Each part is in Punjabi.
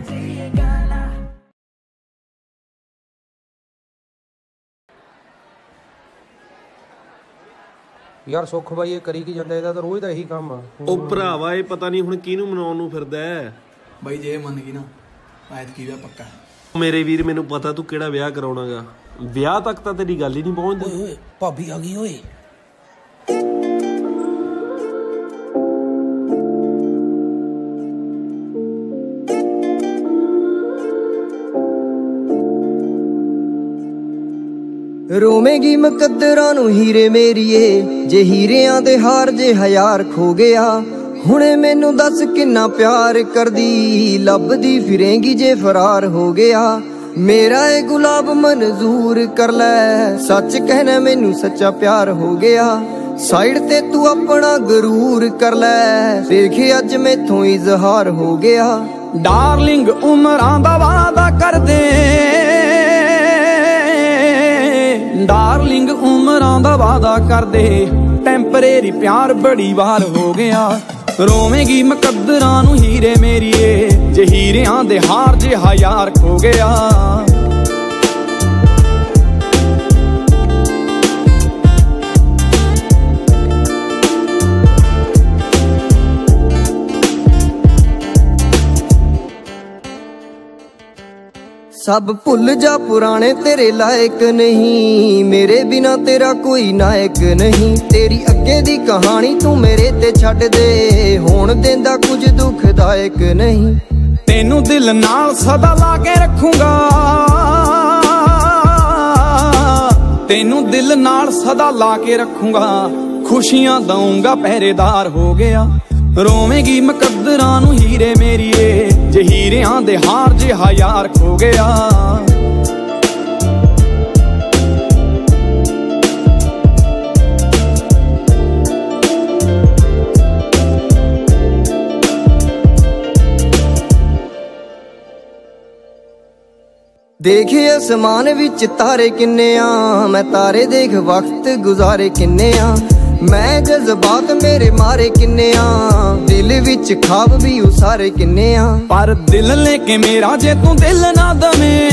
यार सुख भाई ये करी की जांदा, ਇਹਦਾ ਤਾਂ ਰੋਜ਼ ਦਾ ਇਹੀ ਕੰਮ ਆ। ਉਹ ਭਰਾਵਾ ਇਹ ਪਤਾ ਨਹੀਂ ਹੁਣ ਕਿਹਨੂੰ ਮਨਾਉਣ ਨੂੰ ਫਿਰਦਾ ਬਾਈ। ਜੇ ਮੰਨ ਗਈ ਨਾ ਐਤਕੀ ਦਾ ਪੱਕਾ। ਮੇਰੇ ਵੀਰ ਮੈਨੂੰ ਪਤਾ ਤੂੰ ਕਿਹੜਾ ਵਿਆਹ ਕਰਾਉਣਾਗਾ। ਵਿਆਹ ਤੱਕ ਤਾਂ ਤੇਰੀ ਗੱਲ ਹੀ ਨਹੀਂ ਪਹੁੰਚਦੀ। ਓਏ ਭਾਬੀ ਆ ਗਈ ਓਏ। ਰੋਵੇਂਗੀ ਮੁਕੱਦਰਾਂ ਨੂੰ ਹੀਰੇ ਮੇਰੀਏ, ਜੇ ਹੀਰਿਆਂ ਦੇ ਹਾਰ ਜੇ ਹਜ਼ਾਰ ਖੋ ਗਿਆ। ਹੁਣੇ ਮੈਨੂੰ ਦੱਸ ਕਿੰਨਾ ਪਿਆਰ ਕਰਦੀ, ਲੱਭਦੀ ਫਿਰੇਂਗੀ ਜੇ ਫਰਾਰ ਹੋ ਗਿਆ। ਮੇਰਾ ਇਹ ਗੁਲਾਬ ਮਨਜ਼ੂਰ ਕਰ ਲੈ, ਸੱਚ ਕਹਿਣਾ ਮੈਨੂੰ ਸੱਚਾ ਪਿਆਰ ਹੋ ਗਿਆ। ਸਾਈਡ ਤੇ ਤੂੰ ਆਪਣਾ ਗਰੂਰ ਕਰ ਲੈ, ਦੇਖੇ ਅੱਜ ਮੈਥੋਂ ਇਜ਼ਹਾਰ ਹੋ ਗਿਆ। ਡਾਰਲਿੰਗ ਉਮਰਾਂ ਦਾ ਵਾਅਦਾ ਕਰਦੇ, ਡਾਰਲਿੰਗ ਉਮਰਾਂ ਦਾ ਵਾਅਦਾ ਕਰਦੇ, ਟੈਂਪਰੇਰੀ ਪਿਆਰ ਬੜੀ ਵਾਰ ਹੋ ਗਿਆ। ਰੋਵੇਂਗੀ ਮੁਕੱਦਰਾਂ ਨੂੰ ਹੀਰੇ ਮੇਰੀਏ, ਜੇ ਹੀਰਿਆਂ ਦੇ ਹਾਰ ਜੇ ਹਜ਼ਾਰ ਖੋ ਗਿਆ। ਸਭ ਭੁੱਲ ਜਾ ਪੁਰਾਣੇ ਤੇਰੇ ਲਾਇਕ ਨਹੀਂ, ਮੇਰੇ ਬਿਨਾ ਤੇਰਾ ਕੋਈ ਨਾਇਕ ਨਹੀਂ। ਤੇਰੀ ਅੱਗੇ ਦੀ ਕਹਾਣੀ ਤੂੰ ਮੇਰੇ ਤੇ ਛੱਡ ਦੇ, ਹੋਣ ਦਿੰਦਾ ਕੁਝ ਦੁਖਦਾਇਕ ਨਹੀਂ। ਤੈਨੂੰ ਦਿਲ ਨਾਲ ਸਦਾ ਲਾ ਕੇ ਰੱਖੂੰਗਾ, ਤੈਨੂੰ ਦਿਲ ਨਾਲ ਸਦਾ ਲਾ ਕੇ ਰੱਖੂੰਗਾ। ਖੁਸ਼ੀਆਂ ਦਊਂਗਾ ਪਹਿਰੇਦਾਰ ਹੋ ਗਿਆ। ਰੋਵੇਂਗੀ ਮੁਕੱਦਰਾਂ ਨੂੰ ਹੀਰੇ ਮੇਰੀਏ, ਜੇ ਹੀਰਿਆਂ ਦੇ ਹਾਰ ਜੇ ਹਜ਼ਾਰ ਖੋ ਗਿਆ। ਦੇਖੇ ਅਸਮਾਨ ਵਿੱਚ ਤਾਰੇ ਕਿੰਨੇ ਆ, ਮੈਂ ਤਾਰੇ ਦੇਖ ਵਕਤ ਗੁਜ਼ਾਰੇ ਕਿੰਨੇ ਆ। ਮੈਂ ਜਜ਼ਬਾਤ ਮੇਰੇ ਮਾਰੇ ਕਿੰਨੇ ਆ, ਦਿਲ ਵਿੱਚ ਖਾਬ ਵੀ ਉਸਾਰੇ ਕਿੰਨੇ ਆ। ਪਰ ਦਿਲ ਲੈ ਕੇ ਮੇਰਾ ਜੇ ਤੂੰ ਦਿਲ ਨਾ ਦਵੇਂ,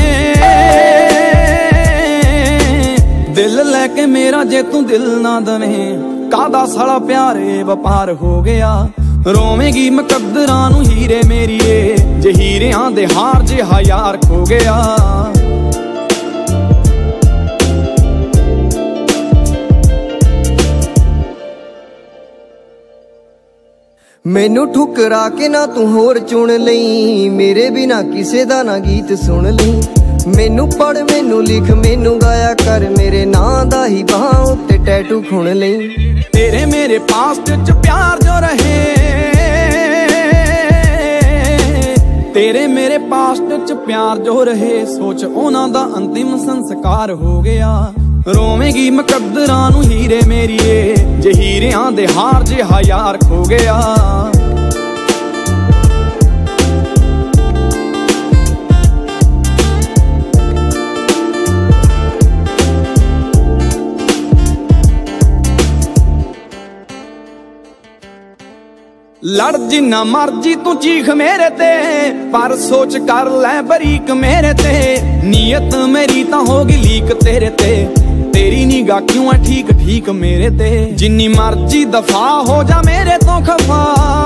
ਦਿਲ ਲੈ ਕੇ ਮੇਰਾ ਜੇ ਤੂੰ ਦਿਲ ਨਾ ਦਵੇਂ, ਕਾਹਦਾ ਸਾਲਾ ਪਿਆਰੇ ਵਪਾਰ ਹੋ ਗਿਆ। ਰੋਵੇਂਗੀ ਮੁਕੱਦਰਾਂ ਨੂੰ ਹੀਰੇ ਮੇਰੀਏ, ਜੇ ਹੀਰਿਆਂ ਦੇ ਹਾਰ ਜੇ ਹਜ਼ਾਰ ਖੋ ਗਿਆ। ਮੈਨੂੰ ਠੁਕਰਾ ਕੇ ਨਾ ਤੂੰ ਹੋਰ ਚੁਣ ਲਈ, ਮੇਰੇ ਬਿਨਾ ਕਿਸੇ ਦਾ ਨਾ ਗੀਤ ਸੁਣ ਲਈ। ਮੈਨੂੰ ਪੜ ਮੈਨੂੰ ਲਿਖ ਮੈਨੂੰ ਗਾਇਆ ਕਰ, ਮੇਰੇ ਨਾਂ ਦਾ ਹੀ ਬਾਹਾਂ ਉੱਤੇ ਟੈਟੂ ਖੁਣ ਲਈ। ਤੇਰੇ ਮੇਰੇ ਪਾਸਟ ਚ ਪਿਆਰ ਜੋ ਰਹੇ, ਤੇਰੇ ਮੇਰੇ ਪਾਸਟ ਚ ਪਿਆਰ ਜੋ ਰਹੇ, ਸੋਚ ਉਹਨਾਂ ਦਾ ਅੰਤਿਮ ਸੰਸਕਾਰ ਹੋ ਗਿਆ। ਰੋਵੇਂਗੀ ਮੁਕੱਦਰਾਂ ਨੂੰ ਹੀਰੇ ਮੇਰੀਏ, ਜੇ ਹੀਰਿਆਂ ਦੇ ਹਾਰ ਜੇ ਹਜ਼ਾਰ ਖੋ ਗਿਆ। ਲੜ ਜਿੰਨਾ ਮਰਜੀ ਤੂੰ ਚੀਖ ਮੇਰੇ ਤੇ, ਪਰ ਸੋਚ ਕਰ ਲੈ ਬਰੀਕ ਮੇਰੇ ਤੇ। ਨੀਅਤ ਮੇਰੀ ਤਾਂ ਹੋਗੀ ਲੀਕ ਤੇਰੇ ਤੇ, ਤੇਰੀ ਨਿਗਾਹ ਕਿਉਂ ਐ ਠੀਕ ਠੀਕ ਮੇਰੇ ਤੇ। ਜਿੰਨੀ ਮਰਜੀ ਦਫਾ ਹੋ ਜਾ ਮੇਰੇ ਤੋਂ ਖਫਾ,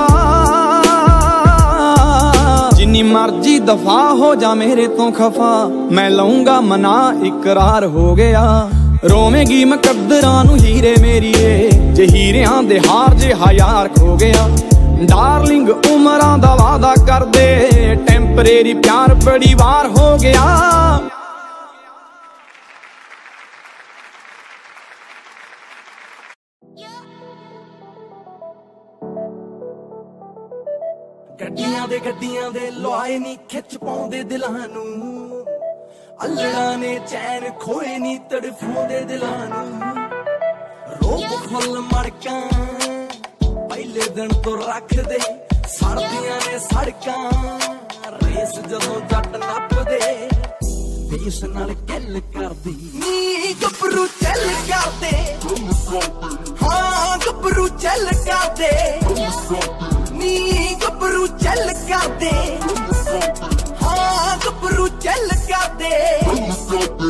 ਜਿੰਨੀ ਮਰਜੀ ਦਫਾ ਹੋ ਜਾ ਮੇਰੇ ਤੋਂ ਖਫਾ, ਮੈਂ ਲਊਂਗਾ ਮਨਾ ਇਕਰਾਰ ਹੋ ਗਿਆ। ਰੋਵੇਂਗੀ ਮੁਕੱਦਰਾਂ ਨੂੰ ਹੀਰੇ ਮੇਰੀਏ, ਜੇ ਹੀਰਿਆਂ ਦੇ ਹਾਰ ਜੇ ਹਜ਼ਾਰ ਖੋ ਗਿਆ। ਡਾਰਲਿੰਗ ਉਮਰਾਂ ਦਾ ਵਾਅਦਾ ਕਰਦੇ, ਟੈਂਪਰੇਰੀ ਪਿਆਰ ਬੜੀ ਵਾਰ ਹੋ ਗਿਆ। ਗੱਡੀਆਂ ਦੇ ਲੋਏ ਨੀ ਖਿੱਚ ਪਾਉਂਦੇ ਦਿਲਾਂ ਨੂੰ, ਅਲੜਾਂ ਨੇ ਚੈਨ ਖੋਏ ਨੀ ਤੜਫਾਉਂਦੇ ਦਿਲਾਂ ਨੂੰ। ਰੋਕ ਫੁੱਲ ਮੜਕਾਂ ਪਹਿਲੇ ਦਿਨ ਤੋਂ ਰੱਖਦੇ, ਸੜਦੀਆਂ ਨੇ ਸੜਕਾਂ ਰੇਸ ਜਦੋਂ ਜੱਟ ਨੱਪਦੇ। ਦੇਸ਼ ਨਾਲ ਗੱਲ ਕਰਦੀ ਨੀ ਗੱਭਰੂ ਚੱਲ ਕਰਦੇ, ਹਾਂ ਗੱਭਰੂ ਚੱਲ ਕਰਦੇ ਨੀ ਗੱਭਰੂ ਚੱਲ ਕਰਦੇ। got